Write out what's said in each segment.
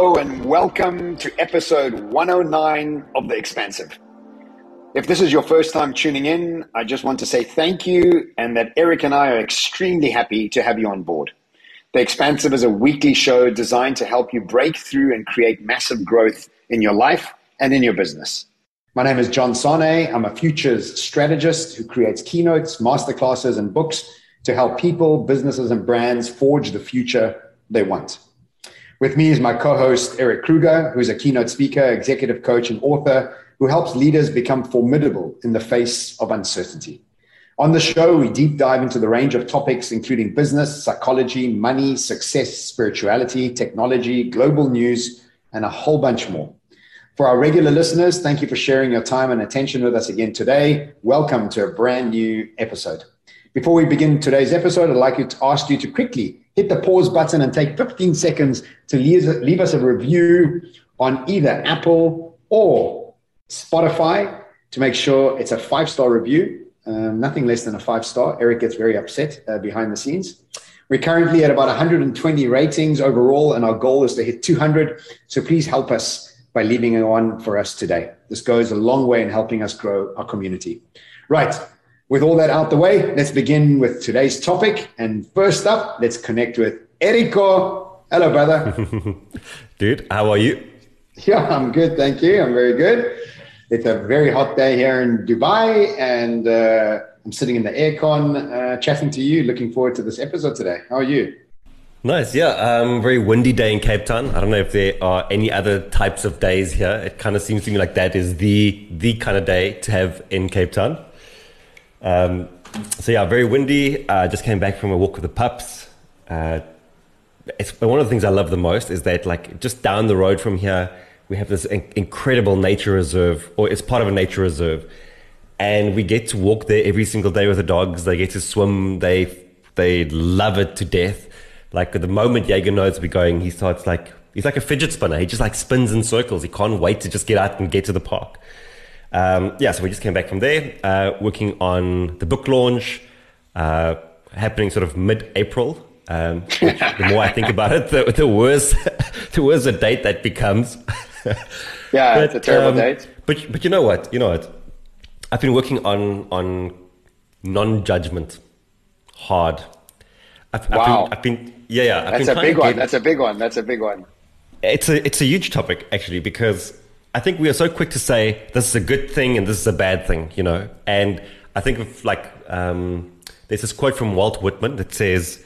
Hello and welcome to episode 109 of The Expansive. If this is your first time tuning in, I just want to say thank you and that Eric and I are extremely happy to have you on board. The Expansive is a weekly show designed to help you break through and create massive growth in your life and in your business. My name is John Sane. I'm a futures strategist who creates keynotes, masterclasses, and books to help people, businesses, and brands forge the future they want. With me is my co-host, Eric Kruger, who is a keynote speaker, executive coach, and author who helps leaders become formidable in the face of uncertainty. On the show, we deep dive into the range of topics, including business, psychology, money, success, spirituality, technology, global news, and a whole bunch more. For our regular listeners, thank you for sharing your time and attention with us again today. Welcome to a brand new episode. Before we begin today's episode, I'd like to ask you to quickly hit the pause button and take 15 seconds to leave us a review on either Apple or Spotify to make sure it's a 5-star review, nothing less than a 5-star. Eric gets very upset behind the scenes. We're currently at about 120 ratings overall, and our goal is to hit 200. So please help us by leaving one for us today. This goes a long way in helping us grow our community. Right. With all that out the way, let's begin with today's topic. And first up, let's connect with Erico. Hello, brother. Dude, how are you? Yeah, I'm good. Thank you. I'm very good. It's a very hot day here in Dubai, and I'm sitting in the aircon chatting to you. Looking forward to this episode today. How are you? Nice. Yeah, very windy day in Cape Town. I don't know if there are any other types of days here. It kind of seems to me like that is the kind of day to have in Cape Town. So yeah, very windy. Just came back from a walk with the pups. It's one of the things I love the most is that like just down the road from here, we have this incredible nature reserve, or it's part of a nature reserve. And we get to walk there every single day with the dogs. They get to swim. They love it to death. Like the moment Jaeger knows we're going, he's like a fidget spinner. He just like spins in circles. He can't wait to just get out and get to the park. So we just came back from there, working on the book launch, happening sort of mid-April. The more I think about it, the worse the date that becomes. Yeah, it's a terrible date. But you know what? I've been working on non-judgment hard. Wow. That's a big one. That's a big one. That's a big one. It's a huge topic actually, because I think we are so quick to say this is a good thing and this is a bad thing, And I think of there's this quote from Walt Whitman that says,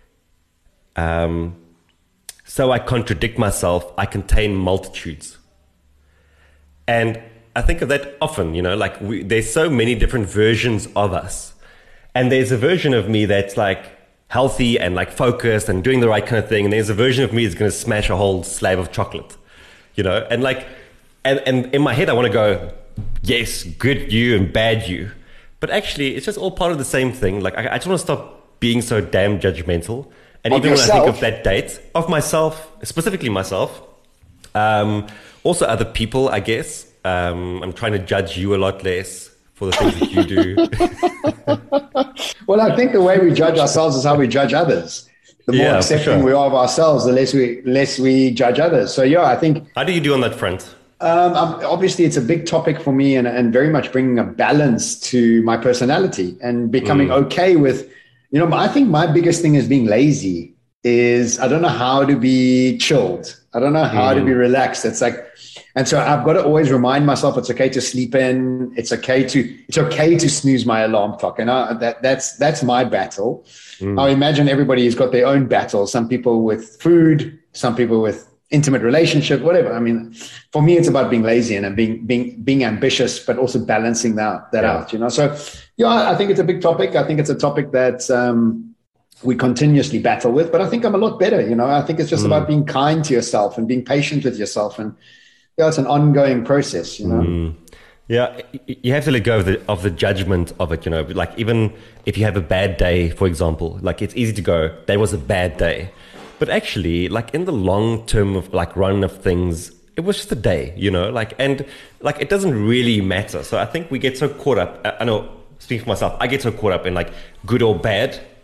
"So I contradict myself, I contain multitudes." And I think of that often, there's so many different versions of us. And there's a version of me that's like healthy and like focused and doing the right kind of thing. And there's a version of me that's going to smash a whole slab of chocolate, and like, And in my head, I want to go, yes, good you and bad you. But actually, it's just all part of the same thing. Like, I just want to stop being so damn judgmental. And of even yourself. When I think of that date, of myself, specifically myself, also other people, I guess. I'm trying to judge you a lot less for the things that you do. Well, I think the way we judge ourselves is how we judge others. The more accepting we are of ourselves, the less we judge others. So, yeah, I think... How do you do on that front? Obviously, it's a big topic for me and very much bringing a balance to my personality and becoming okay with, I think my biggest thing is being lazy is I don't know how to be chilled. I don't know how to be relaxed. It's like, and so I've got to always remind myself it's okay to sleep in. It's okay to snooze my alarm clock. And that's my battle. I imagine everybody's got their own battle. Some people with food, some people with intimate relationship, whatever. I mean, for me, it's about being lazy and being ambitious, but also balancing that out, So, yeah, I think it's a big topic. I think it's a topic that we continuously battle with, but I think I'm a lot better. I think it's just about being kind to yourself and being patient with yourself. And it's an ongoing process, Yeah, you have to let go of the judgment of it, Like even if you have a bad day, for example, like it's easy to go, that was a bad day. But actually, like in the long term of like run of things, it was just a day, and it doesn't really matter. So I think we get so caught up. I know, speaking for myself, I get so caught up in like good or bad.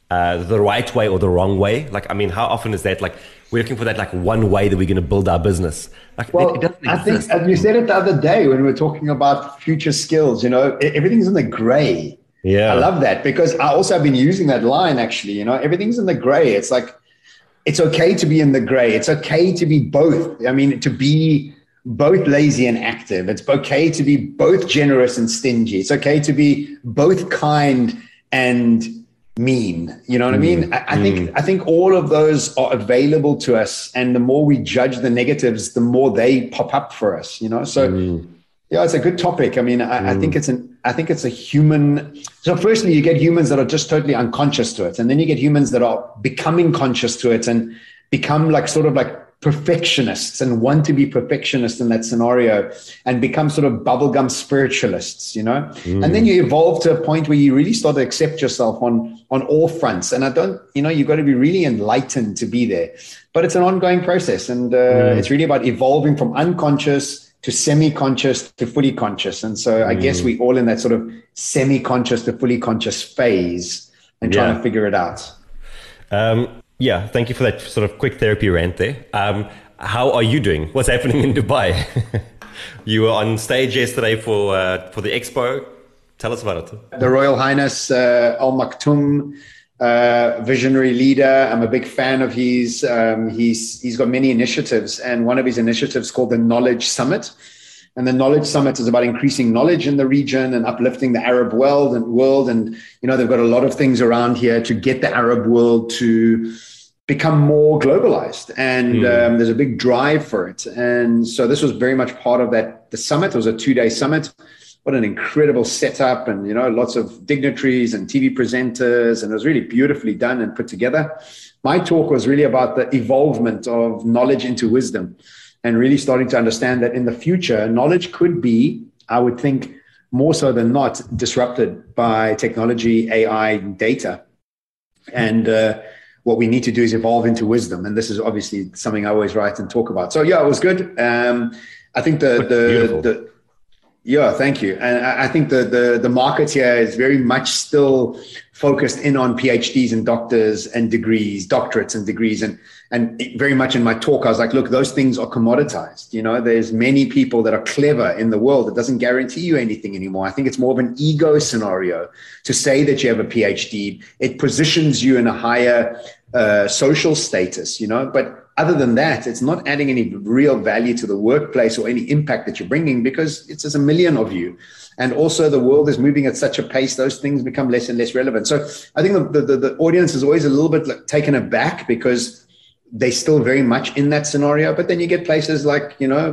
the right way or the wrong way? Like, I mean, how often is that like we're looking for that like one way that we're going to build our business? Like, well, it doesn't I think, exist. as you said it the other day when we were talking about future skills, everything's in the gray. I Yeah. love that because I also have been using that line actually, everything's in the gray. It's like, it's okay to be in the gray. It's okay to be both. I mean, to be both lazy and active. It's okay to be both generous and stingy. It's okay to be both kind and mean. You know what I mean? I think all of those are available to us, and the more we judge the negatives, the more they pop up for us. So yeah, it's a good topic. I mean, I think it's a human. So firstly, you get humans that are just totally unconscious to it, and then you get humans that are becoming conscious to it and become like sort of like perfectionists and want to be perfectionists in that scenario and become sort of bubblegum spiritualists, and then you evolve to a point where you really start to accept yourself on all fronts. And you've got to be really enlightened to be there, but it's an ongoing process. And it's really about evolving from unconscious to semi-conscious to fully conscious. And so I guess we all in that sort of semi-conscious to fully conscious phase and trying to figure it out. Yeah, thank you for that sort of quick therapy rant there. How are you doing? What's happening in Dubai? You were on stage yesterday for the expo. Tell us about it. The Royal Highness Al Maktoum, visionary leader. I'm a big fan of his. He's got many initiatives, and one of his initiatives is called the Knowledge Summit. And the Knowledge Summit is about increasing knowledge in the region and uplifting the Arab world. And they've got a lot of things around here to get the Arab world to become more globalized. And there's a big drive for it. And so this was very much part of that. The summit, it was a 2-day summit. What an incredible setup, and, lots of dignitaries and TV presenters. And it was really beautifully done and put together. My talk was really about the evolvement of knowledge into wisdom, and really starting to understand that in the future, knowledge could be, I would think, more so than not, disrupted by technology, AI, data. And what we need to do is evolve into wisdom. And this is obviously something I always write and talk about. So yeah, it was good. I think yeah, thank you. And I think the market here is very much still focused in on PhDs and doctors and degrees, doctorates and degrees. And very much in my talk, I was like, look, those things are commoditized. There's many people that are clever in the world. It doesn't guarantee you anything anymore. I think it's more of an ego scenario to say that you have a PhD. It positions you in a higher social status, but other than that, it's not adding any real value to the workplace or any impact that you're bringing, because it's just a million of you. And also the world is moving at such a pace, those things become less and less relevant. So I think the audience is always a little bit taken aback because they're still very much in that scenario. But then you get places like,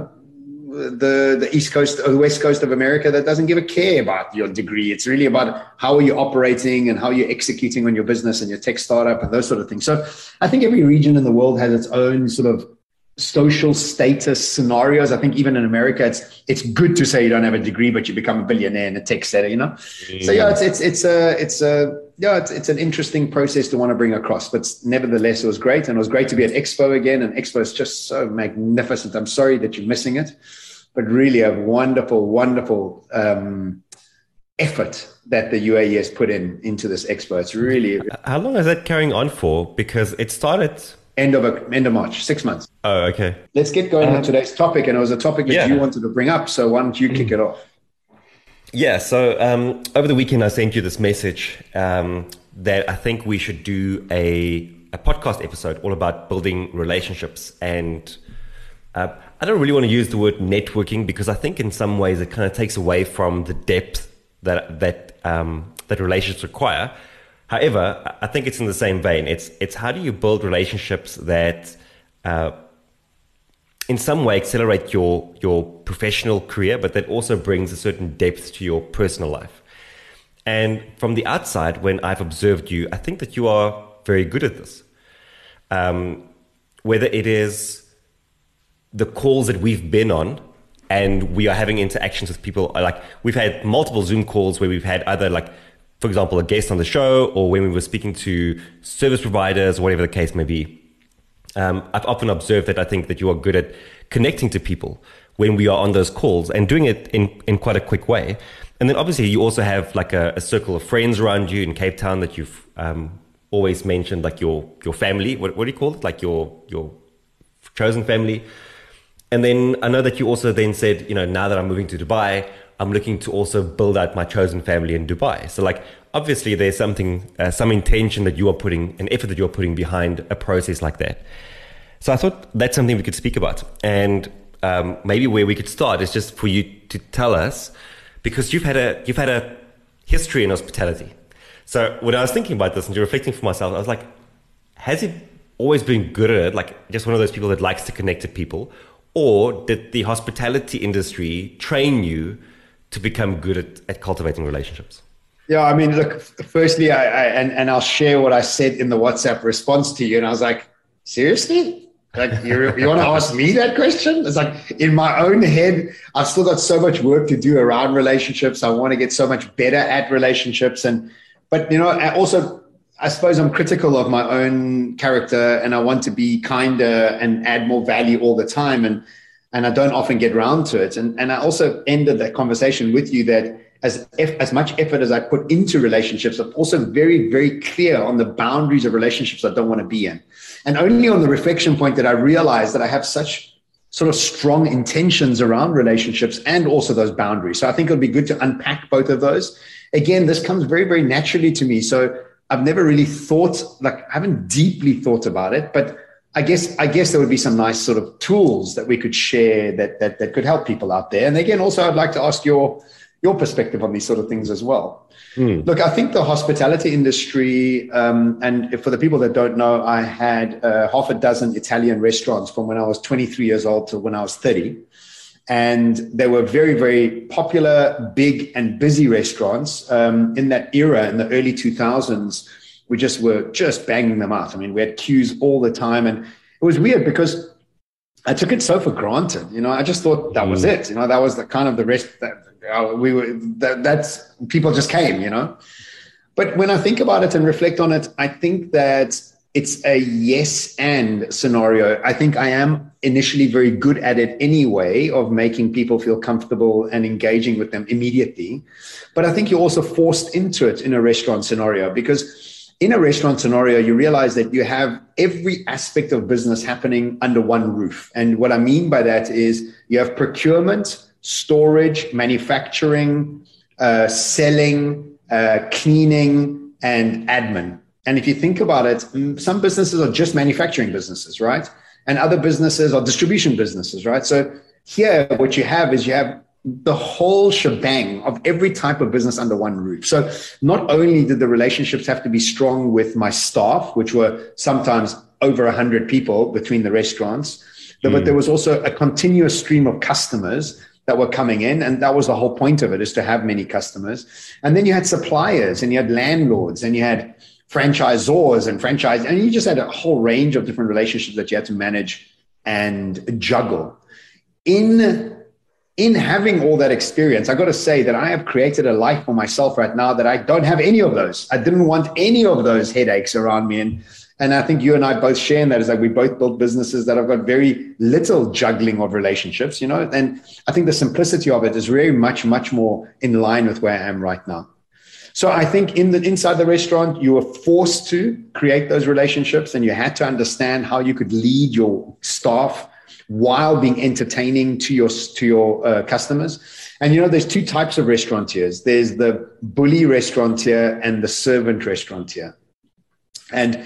the East Coast or the West Coast of America that doesn't give a care about your degree. It's really about how are you operating and how you're executing on your business and your tech startup and those sort of things. So I think every region in the world has its own sort of social status scenarios. I think even in America, it's good to say you don't have a degree, but you become a billionaire in a tech sector, So yeah, it's an interesting process to want to bring across, but nevertheless, it was great. And it was great to be at Expo again. And Expo is just so magnificent. I'm sorry that you're missing it, but really a wonderful, wonderful effort that the UAE has put into this Expo. It's really... How long is that carrying on for? Because it started... End of March, 6 months. Oh, okay. Let's get going on today's topic. And it was a topic that you wanted to bring up. So why don't you kick it off? Yeah. So over the weekend, I sent you this message that I think we should do a podcast episode all about building relationships. And I don't really want to use the word networking because I think in some ways it kind of takes away from the depth that relationships require. However, I think it's in the same vein. It's how do you build relationships that in some way accelerate your professional career, but that also brings a certain depth to your personal life. And from the outside, when I've observed you, I think that you are very good at this. Whether it is the calls that we've been on and we are having interactions with people, like we've had multiple Zoom calls where we've had either like, for example, a guest on the show, or when we were speaking to service providers, or whatever the case may be. I've often observed that I think that you are good at connecting to people when we are on those calls and doing it in quite a quick way. And then obviously you also have like a circle of friends around you in Cape Town that you've always mentioned like your family. What do you call it? Like your chosen family. And then I know that you also then said, now that I'm moving to Dubai, I'm looking to also build out my chosen family in Dubai. So like, obviously there's something, some intention that you are putting, an effort that you're putting behind a process like that. So I thought that's something we could speak about. And maybe where we could start is just for you to tell us, because you've had a history in hospitality. So when I was thinking about this and reflecting for myself, I was like, has he always been good at it? Like just one of those people that likes to connect to people? Or did the hospitality industry train you to become good at cultivating relationships? Yeah, I mean, look, firstly, and I'll share what I said in the WhatsApp response to you. And I was like, seriously? Like, you want to ask me that question? It's like in my own head, I've still got so much work to do around relationships. I want to get so much better at relationships. But also, I suppose I'm critical of my own character, and I want to be kinder and add more value all the time. And I don't often get around to it. And I also ended that conversation with you that as much effort as I put into relationships, I'm also very, very clear on the boundaries of relationships I don't want to be in. And only on the reflection point that I realized that I have such sort of strong intentions around relationships and also those boundaries. So I think it'll be good to unpack both of those. Again, this comes very, very naturally to me. So I've never really I haven't deeply thought about it, but I guess there would be some nice sort of tools that we could share that could help people out there. And again, also I'd like to ask your perspective on these sort of things as well. Look, I think the hospitality industry, and for the people that don't know, I had half a dozen Italian restaurants from when I was 23 years old to when I was 30. And they were very, very popular, big and busy restaurants. In that era, in the early 2000s, we were just banging them out. I mean, we had queues all the time. And it was weird because I took it so for granted. I just thought that was it. That was the kind of the rest that that's people just came, But when I think about it and reflect on it, I think that it's a yes and scenario. I think I am initially very good at it anyway, of making people feel comfortable and engaging with them immediately. But I think you're also forced into it in a restaurant scenario, because in a restaurant scenario, you realize that you have every aspect of business happening under one roof. And what I mean by that is you have procurement, storage, manufacturing, selling, cleaning, and admin. And if you think about it, some businesses are just manufacturing businesses, right? And other businesses are distribution businesses, right? So here, what you have is you have the whole shebang of every type of business under one roof. So not only did the relationships have to be strong with my staff, which were sometimes over 100 people between the restaurants, but there was also a continuous stream of customers that were coming in. And that was the whole point of it, is to have many customers. And then you had suppliers, and you had landlords, and you had franchisors and you just had a whole range of different relationships that you had to manage and juggle. In having all that experience, I got to say that I have created a life for myself right now that I don't have any of those. I didn't want any of those headaches around me. And I think you and I both share in that, is that we both built businesses that have got very little juggling of relationships, and I think the simplicity of it is very much, much more in line with where I am right now. So I think inside the restaurant, you were forced to create those relationships, and you had to understand how you could lead your staff while being entertaining to your customers. And there's two types of restaurateurs. There's the bully restaurateur and the servant restaurateur. And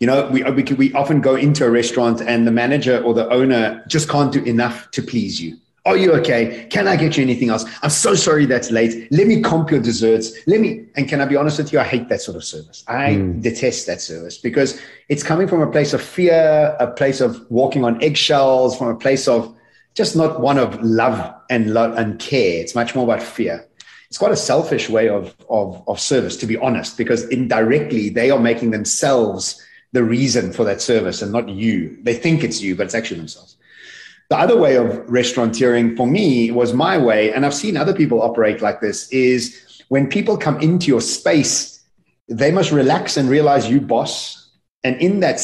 we often go into a restaurant and the manager or the owner just can't do enough to please you. Are you okay? Can I get you anything else? I'm so sorry that's late. Let me comp your desserts. And can I be honest with you? I hate that sort of service. I detest that service, because it's coming from a place of fear, a place of walking on eggshells, from a place of just not one of love and care. It's much more about fear. It's quite a selfish way of service, to be honest, because indirectly they are making themselves the reason for that service and not you. They think it's you, but it's actually themselves. The other way of restaurateuring for me was my way, and I've seen other people operate like this, is when people come into your space, they must relax and realize you boss. And in that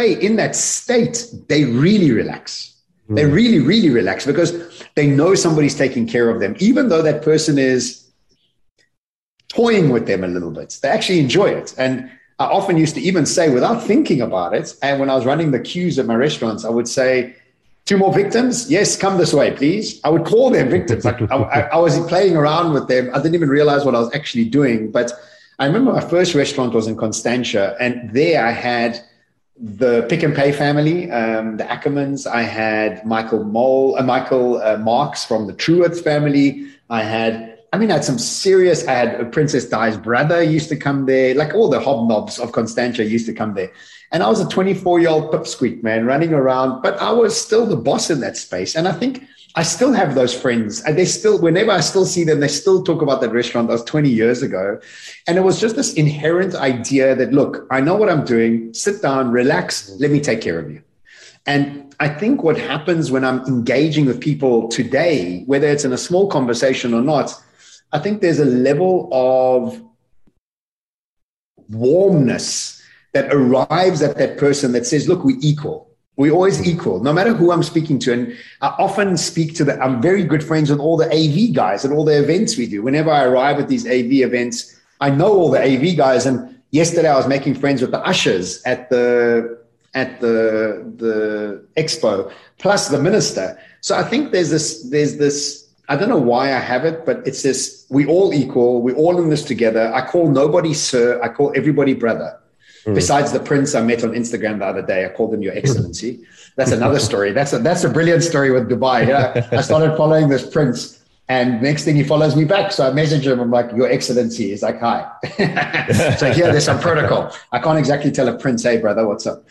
state, they really relax. They really, really relax, because they know somebody's taking care of them, even though that person is toying with them a little bit. They actually enjoy it. And I often used to even say, without thinking about it, and when I was running the queues at my restaurants, I would say, 2 more victims? Yes, come this way, please. I would call them victims. Like I was playing around with them. I didn't even realize what I was actually doing. But I remember my first restaurant was in Constantia, and there I had the Pick and Pay family, the Ackermans. I had Michael Marks from the Truworths family. I had some serious, I had Princess Di's brother used to come there. Like all the hobnobs of Constantia used to come there. And I was a 24-year-old pipsqueak, man, running around, but I was still the boss in that space. And I think I still have those friends. And they still, whenever I still see them, they still talk about that restaurant that was 20 years ago. And it was just this inherent idea that, look, I know what I'm doing. Sit down, relax. Let me take care of you. And I think what happens when I'm engaging with people today, whether it's in a small conversation or not, I think there's a level of warmness that arrives at that person that says, look, we're equal. We're always equal, no matter who I'm speaking to. And I often speak to I'm very good friends with all the AV guys at all the events we do. Whenever I arrive at these AV events, I know all the AV guys. And yesterday I was making friends with the ushers at the expo, plus the minister. So I think there's this, I don't know why I have it, but it's this, we all equal. We're all in this together. I call nobody sir. I call everybody brother. Besides the prince I met on Instagram the other day, I called him Your Excellency. That's another story. That's a brilliant story with Dubai. Yeah, I started following this prince, and next thing he follows me back. So I message him. I'm like, Your Excellency. He's like, hi. So here, there's some protocol. I can't exactly tell a prince, hey, brother, what's up?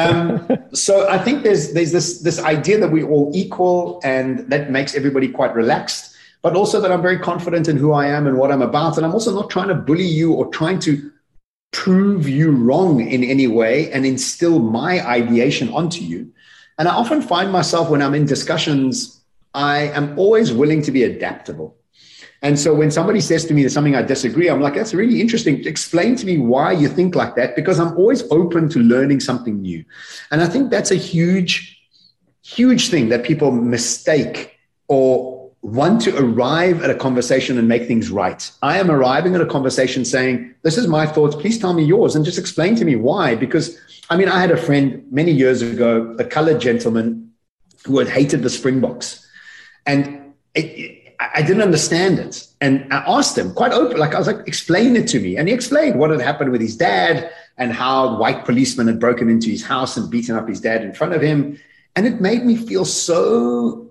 So I think there's this idea that we're all equal, and that makes everybody quite relaxed, but also that I'm very confident in who I am and what I'm about. And I'm also not trying to bully you or trying to prove you wrong in any way and instill my ideation onto you. And I often find myself when I'm in discussions, I am always willing to be adaptable. And so when somebody says to me there's something I disagree, I'm like, that's really interesting. Explain to me why you think like that, because I'm always open to learning something new. And I think that's a huge, huge thing that people mistake or want to arrive at a conversation and make things right. I am arriving at a conversation saying, this is my thoughts, please tell me yours and just explain to me why. Because, I had a friend many years ago, a colored gentleman who had hated the Springboks. And I didn't understand it. And I asked him quite open, I was like, explain it to me. And he explained what had happened with his dad and how white policemen had broken into his house and beaten up his dad in front of him. And it made me feel so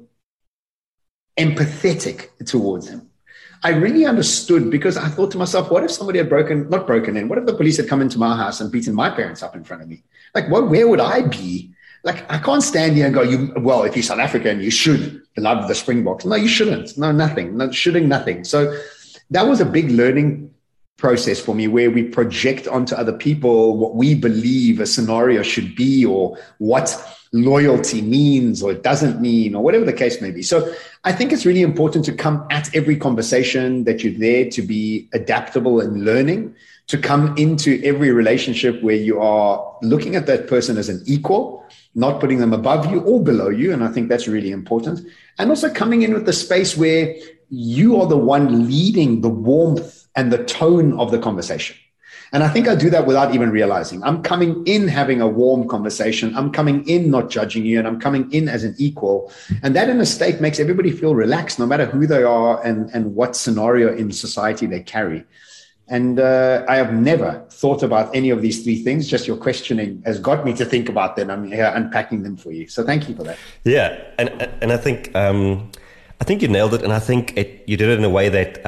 empathetic towards him. I really understood, because I thought to myself, what if somebody had what if the police had come into my house and beaten my parents up in front of me? Where would I be? I can't stand here and go, if you're South African, you should love the Springboks. No, you shouldn't. No, nothing. No, shouldn't nothing. So that was a big learning process for me, where we project onto other people what we believe a scenario should be, or what loyalty means or it doesn't mean, or whatever the case may be. So I think it's really important to come at every conversation that you're there to be adaptable and learning, to come into every relationship where you are looking at that person as an equal, not putting them above you or below you. And I think that's really important. And also coming in with the space where you are the one leading the warmth and the tone of the conversation. And I think I do that without even realizing. I'm coming in having a warm conversation. I'm coming in not judging you, and I'm coming in as an equal. And that in a state makes everybody feel relaxed, no matter who they are and what scenario in society they carry. And I have never thought about any of these three things. Just your questioning has got me to think about them. I'm here unpacking them for you. So thank you for that. Yeah. And I think you nailed it. And I think you did it in a way that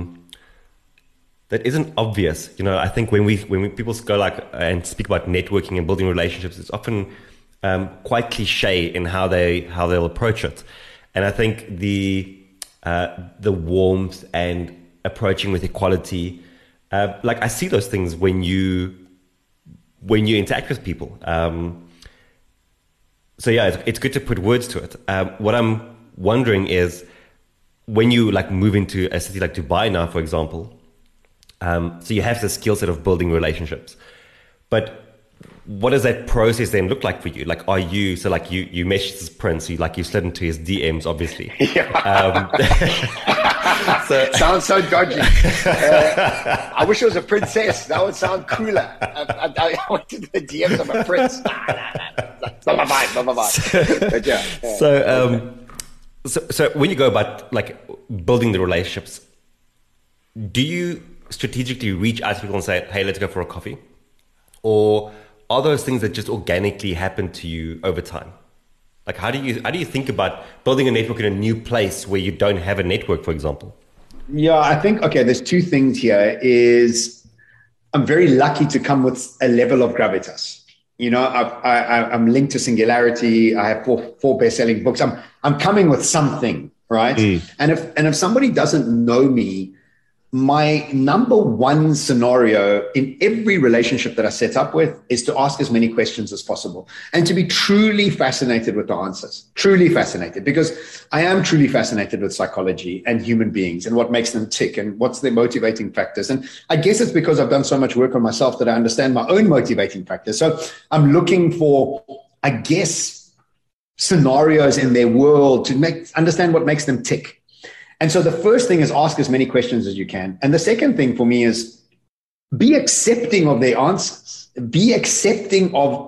that isn't obvious. I think when people go and speak about networking and building relationships, it's often quite cliche in how they'll approach it. And I think the warmth and approaching with equality, I see those things when you interact with people. So yeah, it's good to put words to it. What I'm wondering is, when you move into a city like Dubai now, for example, so you have the skill set of building relationships, but what does that process then look like for you? Are you, you messaged this prince, you slid into his DMs, obviously. Yeah. Sounds so dodgy. I wish it was a princess. That would sound cooler. I went to the DMs of a prince. It's not my vibe. Not my vibe. But yeah. So when you go about like building the relationships, do you strategically reach out to people and say, "Hey, let's go for a coffee," or are those things that just organically happen to you over time? Like, how do you think about building a network in a new place where you don't have a network, for example? Yeah, I think, okay, there's two things here. Is I'm very lucky to come with a level of gravitas. You know, I'm linked to Singularity. I have four best-selling books. I'm coming with something, right? And if somebody doesn't know me, my number one scenario in every relationship that I set up with is to ask as many questions as possible and to be truly fascinated with the answers, truly fascinated, because I am truly fascinated with psychology and human beings and what makes them tick and what's their motivating factors. And I guess it's because I've done so much work on myself that I understand my own motivating factors. So I'm looking for, I guess, scenarios in their world to understand what makes them tick. And so the first thing is ask as many questions as you can. And the second thing for me is be accepting of their answers. Be accepting of,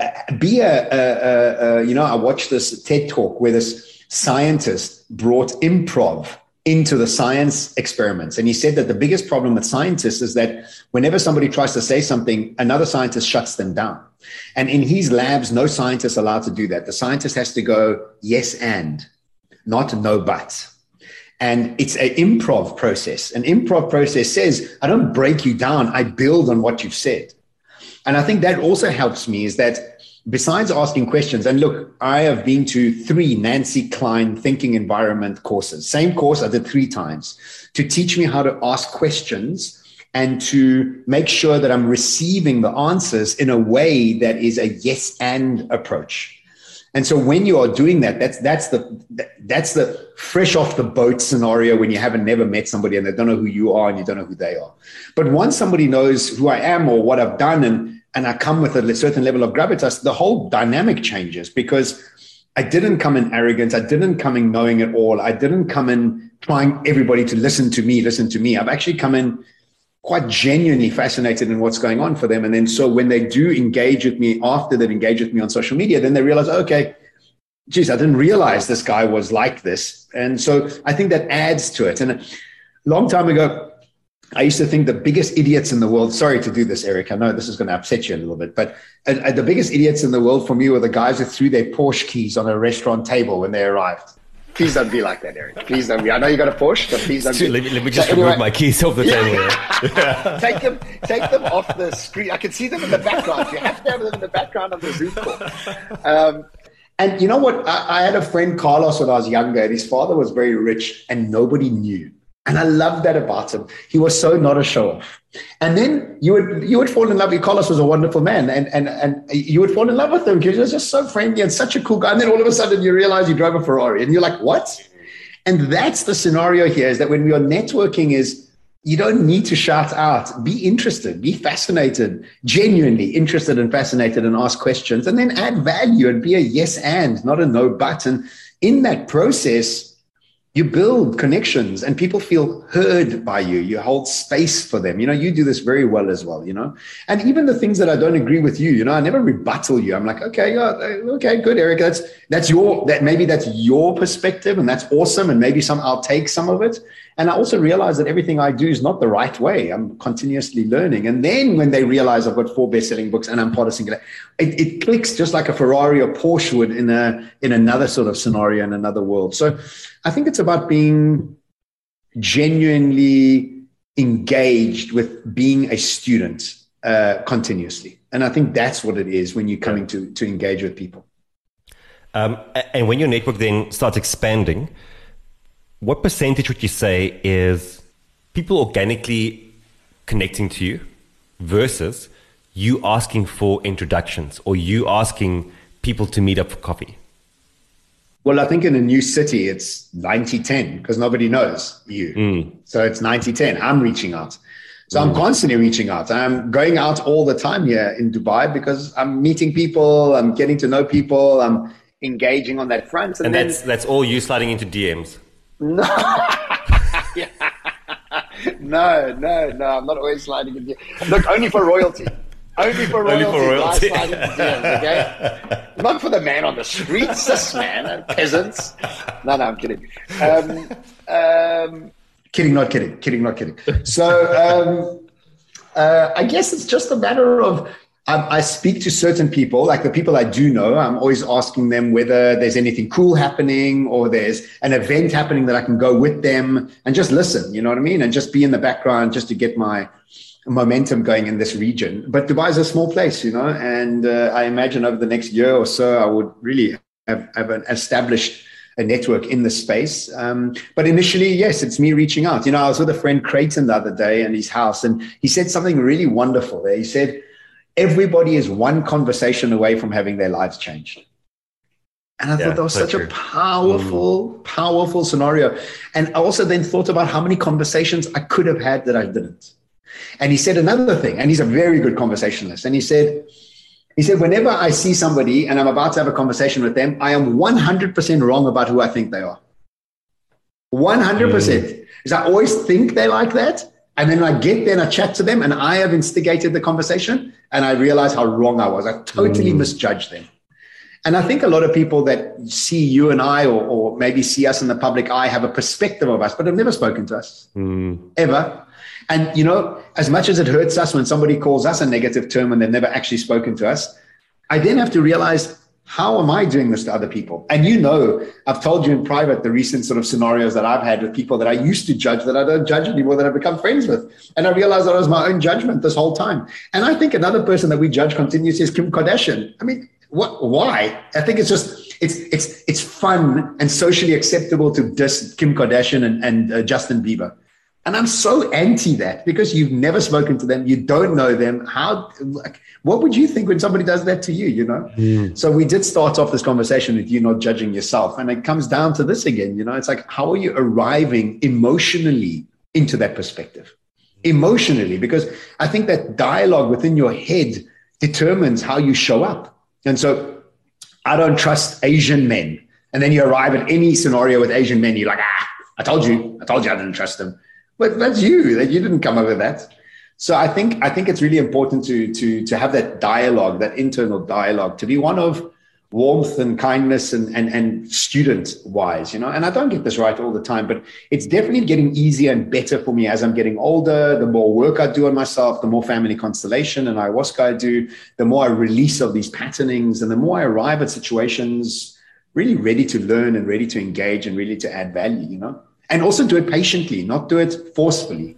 I watched this TED talk where this scientist brought improv into the science experiments. And he said that the biggest problem with scientists is that whenever somebody tries to say something, another scientist shuts them down. And in his labs, no scientist is allowed to do that. The scientist has to go, yes, and, not no, but. And it's an improv process. An improv process says, I don't break you down. I build on what you've said. And I think that also helps me is that besides asking questions, and look, I have been to 3 Nancy Klein Thinking Environment courses. Same course I did 3 times to teach me how to ask questions and to make sure that I'm receiving the answers in a way that is a yes and approach. And so when you are doing that, that's the fresh off the boat scenario when you haven't never met somebody and they don't know who you are and you don't know who they are. But once somebody knows who I am or what I've done and I come with a certain level of gravitas, the whole dynamic changes because I didn't come in arrogance. I didn't come in knowing it all. I didn't come in trying everybody to listen to me. I've actually come in quite genuinely fascinated in what's going on for them. And then so when they do engage with me, after they've engaged with me on social media, then they realize, okay, geez, I didn't realize this guy was like this. And so I think that adds to it. And a long time ago, I used to think the biggest idiots in the world, sorry to do this, Eric, I know this is going to upset you a little bit, but the biggest idiots in the world for me were the guys who threw their Porsche keys on a restaurant table when they arrived. Please don't be like that, Eric. Please don't be. I know you got a Porsche, but please don't be. Let me just remove my keys off the table. Yeah. Take them off the screen. I can see them in the background. You have to have them in the background of the Zoom call. And you know what? I had a friend, Carlos, when I was younger, and his father was very rich and nobody knew. And I loved that about him. He was so not a show-off. And then you would fall in love with Carlos was a wonderful man. And you would fall in love with him because he was just so friendly and such a cool guy. And then all of a sudden you realize you drove a Ferrari and you're like, what? And that's the scenario here is that when we are networking is you don't need to shout out. Be interested, be fascinated, genuinely interested and fascinated and ask questions and then add value and be a yes and, not a no but. And in that process, you build connections and people feel heard by you. You hold space for them. You know, you do this very well as well, you know, and even the things that I don't agree with you, you know, I never rebuttal you. I'm like, okay, yeah, okay, good, Eric. Maybe that's your perspective and that's awesome. And maybe I'll take some of it. And I also realize that everything I do is not the right way. I'm continuously learning. And then when they realize I've got 4 best-selling books and I'm part of Singular, it clicks just like a Ferrari or Porsche would in another sort of scenario in another world. So I think it's about being genuinely engaged with being a student continuously. And I think that's what it is when you're coming to engage with people. And when your network then starts expanding, what percentage would you say is people organically connecting to you versus you asking for introductions or you asking people to meet up for coffee? Well, I think in a new city, it's 90-10 because nobody knows you. So it's 90-10. I'm reaching out. So I'm constantly reaching out. I'm going out all the time here in Dubai because I'm meeting people. I'm getting to know people. I'm engaging on that front. And that's all you sliding into DMs. No. Yeah. no. I'm not always sliding in DMs. Look, only for royalty. Only for royalty. Slide into DMs, okay? Not for the man on the streets, this man, and peasants. No, I'm kidding. Kidding, not kidding. So I guess it's just a matter of I speak to certain people, like the people I do know. I'm always asking them whether there's anything cool happening or there's an event happening that I can go with them and just listen, you know what I mean? And just be in the background just to get my momentum going in this region. But Dubai is a small place, you know, and I imagine over the next year or so, I would really have established a network in the space. But initially, yes, it's me reaching out. You know, I was with a friend, Creighton, the other day in his house, and he said something really wonderful there. He said, everybody is one conversation away from having their lives changed. And I thought that was such a powerful scenario. And I also then thought about how many conversations I could have had that I didn't. And he said another thing, and he's a very good conversationalist. And he said, whenever I see somebody and I'm about to have a conversation with them, I am 100% wrong about who I think they are. 100%. Because I always think they're like that. And then I get there and I chat to them and I have instigated the conversation and I realize how wrong I was. I totally misjudged them. And I think a lot of people that see you and I or maybe see us in the public eye have a perspective of us, but have never spoken to us, ever. And, you know, as much as it hurts us when somebody calls us a negative term and they've never actually spoken to us, I then have to realize, how am I doing this to other people? And, you know, I've told you in private the recent sort of scenarios that I've had with people that I used to judge that I don't judge anymore, that I've become friends with. And I realized that it was my own judgment this whole time. And I think another person that we judge continuously is Kim Kardashian. I mean, why? I think it's just, it's fun and socially acceptable to diss Kim Kardashian and Justin Bieber. And I'm so anti that because you've never spoken to them. You don't know them. What would you think when somebody does that to you, you know? So we did start off this conversation with you not judging yourself. And it comes down to this again, you know, it's like, how are you arriving emotionally into that perspective? Emotionally, because I think that dialogue within your head determines how you show up. And so I don't trust Asian men. And then you arrive at any scenario with Asian men. You're like, I told you I didn't trust them. But that's you didn't come up with that. So I think it's really important to have that dialogue, that internal dialogue, to be one of warmth and kindness and student wise, you know. And I don't get this right all the time, but it's definitely getting easier and better for me as I'm getting older. The more work I do on myself, the more family constellation and ayahuasca I do, the more I release of these patternings, and the more I arrive at situations really ready to learn and ready to engage and really to add value, you know. And also do it patiently, not do it forcefully.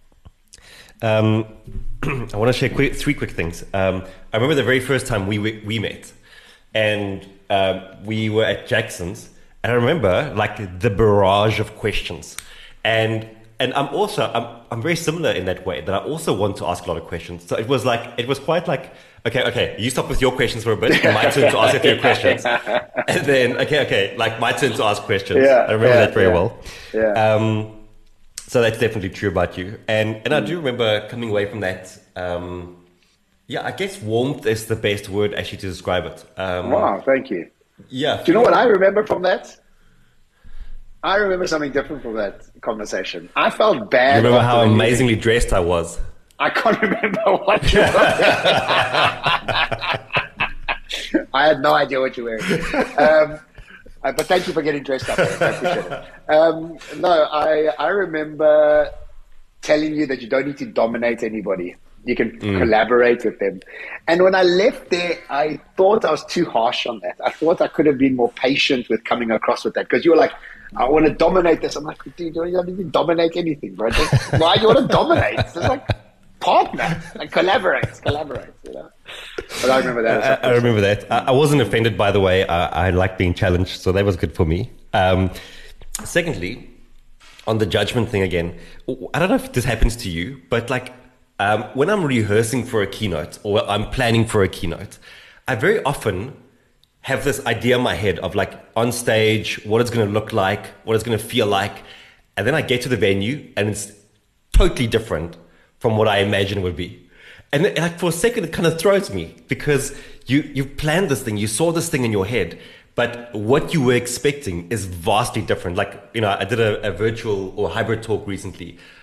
I want to share three quick things. I remember the very first time we met, and we were at Jackson's, and I remember like the barrage of questions, and I'm very similar in that way, that I also want to ask a lot of questions. So it was quite like, okay, you stop with your questions for a bit, my turn to ask a few questions, and then okay, like my turn to ask questions. I remember that very well. So that's definitely true about you, and I do remember coming away from that. I guess warmth is the best word actually to describe it. Wow, thank you. Yeah. Do you know what I remember from that? I remember something different from that conversation. I felt bad. You remember how amazingly dressed I was? I can't remember what you were. I had no idea what you were wearing. But thank you for getting dressed up. I appreciate it. I remember telling you that you don't need to dominate anybody. You can collaborate with them. And when I left there, I thought I was too harsh on that. I thought I could have been more patient with coming across with that, because you were like, I want to dominate this. I'm like, dude, you don't even dominate anything, bro. Why do you want to dominate? It's like, partner and collaborate, you know. But I remember that. I remember that. I wasn't offended, by the way. I like being challenged, so that was good for me. Secondly, on the judgment thing again, I don't know if this happens to you, but like when I'm rehearsing for a keynote or I'm planning for a keynote, I very often have this idea in my head of like on stage, what it's going to look like, what it's going to feel like. And then I get to the venue and it's totally different from what I imagined it would be. And like for a second, it kind of throws me, because you planned this thing, you saw this thing in your head, but what you were expecting is vastly different. Like, you know, I did a virtual or hybrid talk recently,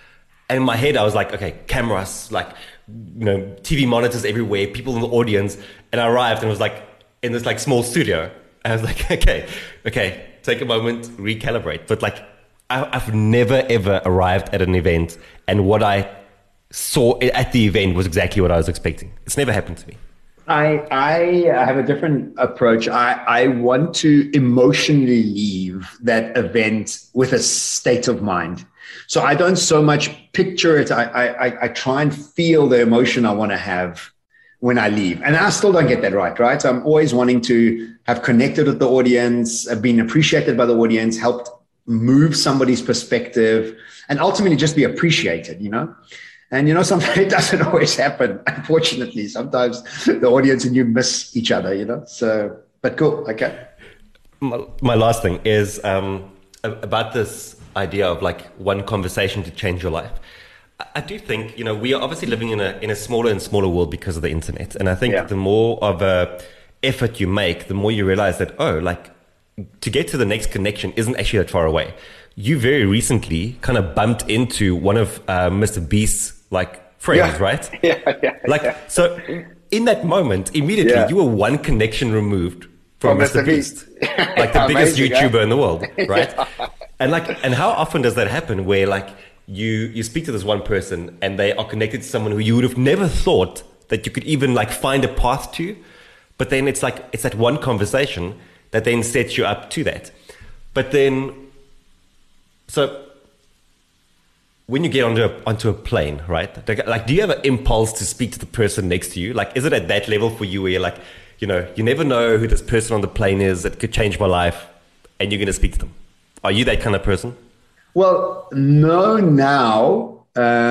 And in my head, I was like, okay, cameras, like, TV monitors everywhere, people in the audience. And I arrived and it was like in this like small studio. I was like, okay, take a moment, recalibrate. But like, I've never ever arrived at an event and what I saw at the event was exactly what I was expecting. It's never happened to me. I have a different approach. I want to emotionally leave that event with a state of mind. So I don't so much picture it. I try and feel the emotion I want to have when I leave. And I still don't get that right? So I'm always wanting to have connected with the audience, been appreciated by the audience, helped move somebody's perspective, and ultimately just be appreciated, And, sometimes it doesn't always happen, unfortunately. Sometimes the audience and you miss each other, So, but cool. Okay. My last thing is about this idea of like one conversation to change your life. I do think, we are obviously living in a smaller and smaller world because of the internet. And I think the more of a effort you make, the more you realize that, to get to the next connection isn't actually that far away. You very recently kind of bumped into one of Mr. Beast's friends, right? Yeah. So in that moment, immediately you were one connection removed from Mr. Beast, like the biggest YouTuber in the world, right? And how often does that happen where you speak to this one person and they are connected to someone who you would have never thought that you could even find a path to, but then it's that one conversation that then sets you up to that. But then, so when you get onto a plane, right? Do you have an impulse to speak to the person next to you? Is it at that level for you where you're you never know who this person on the plane is that could change my life, and you're going to speak to them? Are you that kind of person? Well, no, now,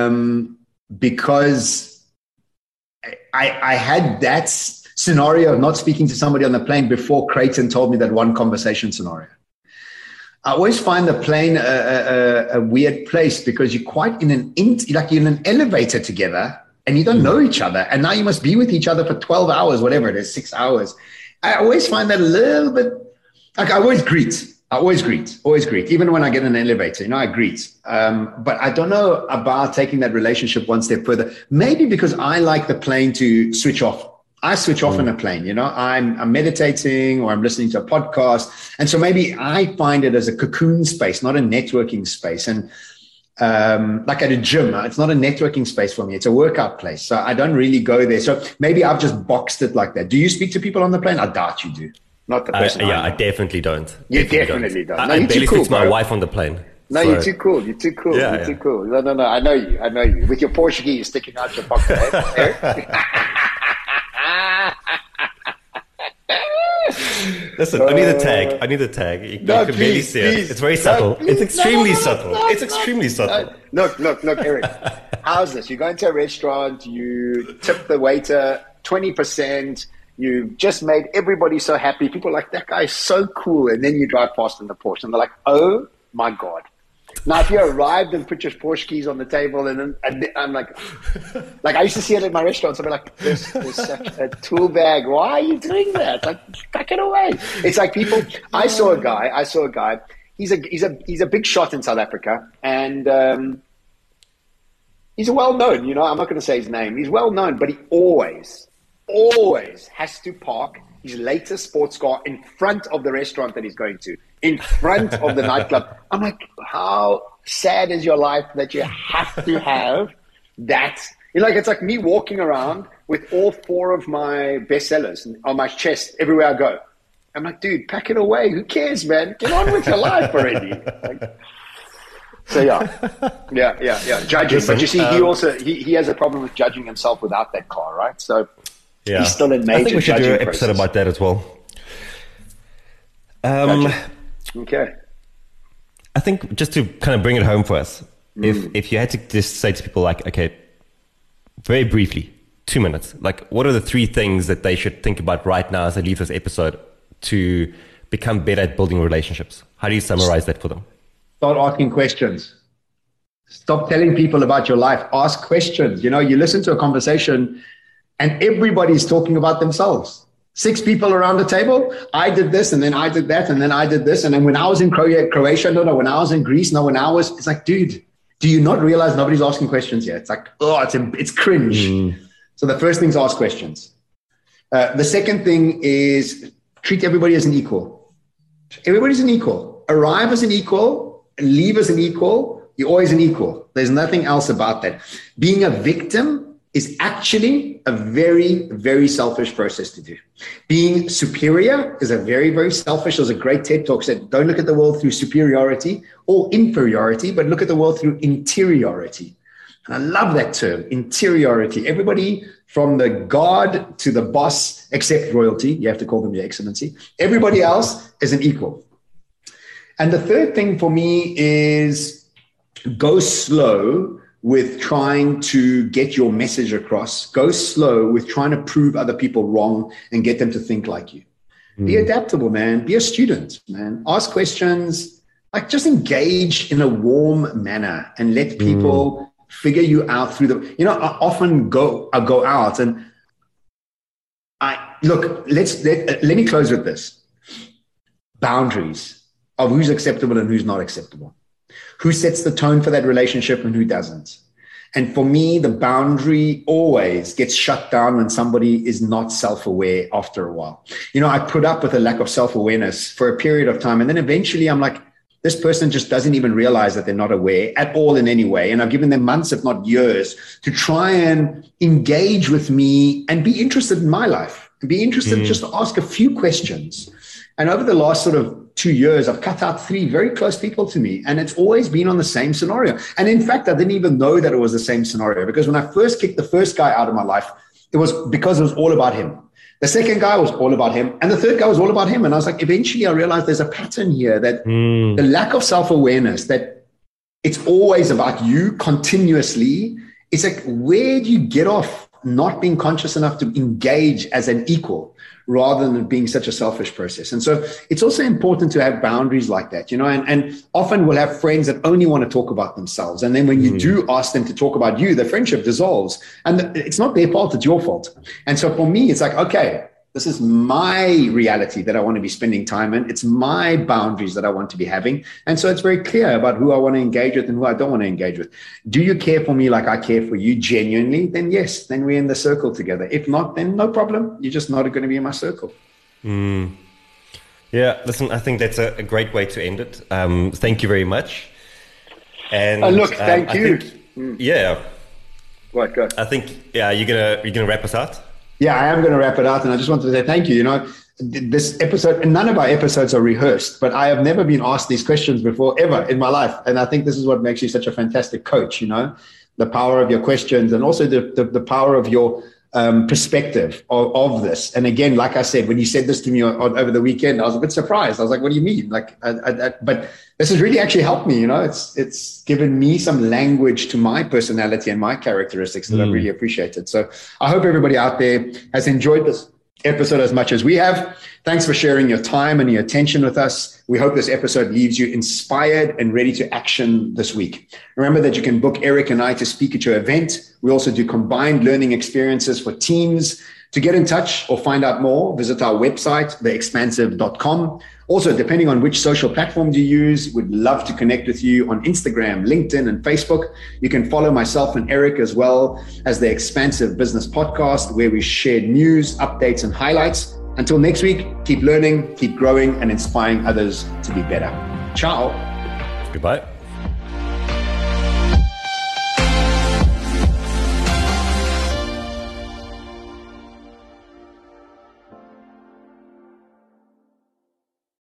because I had that scenario of not speaking to somebody on the plane before Creighton told me that one conversation scenario. I always find the plane a weird place because you're quite you're in an elevator together and you don't know each other. And now you must be with each other for 12 hours, whatever it is, 6 hours. I always find that a little bit, I always greet. Even when I get in an elevator, I greet. But I don't know about taking that relationship one step further. Maybe because I like the plane to switch off. I switch off in a plane, I'm meditating or I'm listening to a podcast. And so maybe I find it as a cocoon space, not a networking space. And like at a gym, it's not a networking space for me. It's a workout place. So I don't really go there. So maybe I've just boxed it like that. Do you speak to people on the plane? I doubt you do. Not the person. I definitely don't. You definitely don't. I barely speak to my wife on the plane. No, so. You're too cool. You're too cool. Yeah, too cool. No. I know you. With your Portuguese sticking out your pocket, Eric. Listen, I need a tag. You can barely see it. It's very subtle. It's extremely subtle. It's extremely subtle. Look, Eric. How's this? You go into a restaurant, you tip the waiter 20%. You've just made everybody so happy. People are like, that guy is so cool. And then you drive past in the Porsche and they're like, oh my God. Now, if you arrived and put your Porsche keys on the table and I'm like I used to see it at my restaurants. I'd be like, there's such a tool bag. Why are you doing that? Pack it away. It's like people, I saw a guy. He's a big shot in South Africa. And he's well known, I'm not going to say his name. He's well known, but he always has to park his latest sports car in front of the restaurant that he's going to, in front of the nightclub. I'm like, how sad is your life that you have to have that? It's like me walking around with all 4 of my bestsellers on my chest everywhere I go. I'm like, dude, pack it away. Who cares, man? Get on with your life already. So yeah. Judging, but you see, he has a problem with judging himself without that car, right? So. Yeah. He's still in major I think we should do an episode about that as well. Okay. I think just to kind of bring it home for us, if you had to just say to people okay, very briefly, 2 minutes, what are the 3 things that they should think about right now as they leave this episode to become better at building relationships? How do you summarize that for them? Start asking questions. Stop telling people about your life. Ask questions. You listen to a conversation and everybody's talking about themselves. 6 people around the table. I did this, and then I did that, and then I did this. And then when I was in Croatia, when I was in Greece, when I was, it's like, dude, Do you not realize nobody's asking questions here? It's like, oh, it's cringe. So the first thing is ask questions. The second thing is treat everybody as an equal. Everybody's an equal. Arrive as an equal, leave as an equal. You're always an equal. There's nothing else about that. Being a victim is actually a very, very selfish process to do. Being superior is a very, very selfish. There's a great TED talk said, don't look at the world through superiority or inferiority, but look at the world through interiority. And I love that term, interiority. Everybody from the god to the boss, except royalty, you have to call them your excellency. Everybody else is an equal. And the third thing for me is go slow with trying to get your message across. Go slow with trying to prove other people wrong and get them to think like you. Be adaptable, man. Be a student, man. Ask questions, like just engage in a warm manner and let people figure you out through the, you know, I often go out and let me close with this. Boundaries of who's acceptable and who's not acceptable. Who sets the tone for that relationship and who doesn't? And for me, the boundary always gets shut down when somebody is not self-aware after a while. You know, I put up with a lack of self-awareness for a period of time. And then eventually I'm like, this person just doesn't even realize that they're not aware at all in any way. And I've given them months, if not years, to try and engage with me and be interested in my life and be interested just to ask a few questions. And over the last sort of 2 years, I've cut out 3 very close people to me, and it's always been on the same scenario. And in fact, I didn't even know that it was the same scenario, because when I first kicked the first guy out of my life, it was because it was all about him. The second guy was all about him, and the third guy was all about him. And I was like, eventually I realized there's a pattern here, that the lack of self-awareness, that it's always about you continuously. It's like, where do you get off not being conscious enough to engage as an equal, rather than being such a selfish process? And so it's also important to have boundaries like that, you know, and often we'll have friends that only want to talk about themselves. And then when you do ask them to talk about you, the friendship dissolves, and it's not their fault, it's your fault. And so for me, it's like, okay, this is my reality that I want to be spending time in. It's my boundaries that I want to be having. And so it's very clear about who I want to engage with and who I don't want to engage with. Do you care for me like I care for you genuinely? Then yes, then we're in the circle together. If not, then no problem. You're just not going to be in my circle. Yeah, listen, I think that's a great way to end it. Thank you very much. And look, thank you. Yeah. What, go. I think, you're gonna wrap us out? Yeah, I am going to wrap it out. And I just wanted to say thank you. You know, this episode, and none of our episodes are rehearsed, but I have never been asked these questions before, ever in my life. And I think this is what makes you such a fantastic coach, you know, the power of your questions and also the power of your perspective of this. And again, like I said, when you said this to me over the weekend, I was a bit surprised. I was like, what do you mean? Like, but this has really actually helped me, you know, it's given me some language to my personality and my characteristics that I really appreciated. So I hope everybody out there has enjoyed this episode as much as we have. Thanks for sharing your time and your attention with us. We hope this episode leaves you inspired and ready to action this week. Remember that you can book Eric and I to speak at your event. We also do combined learning experiences for teams. To get in touch or find out more, visit our website, theexpansive.com. Also, depending on which social platforms you use, we'd love to connect with you on Instagram, LinkedIn, and Facebook. You can follow myself and Eric as well as the Expansive Business Podcast, where we share news, updates, and highlights. Until next week, keep learning, keep growing, and inspiring others to be better. Ciao. Goodbye.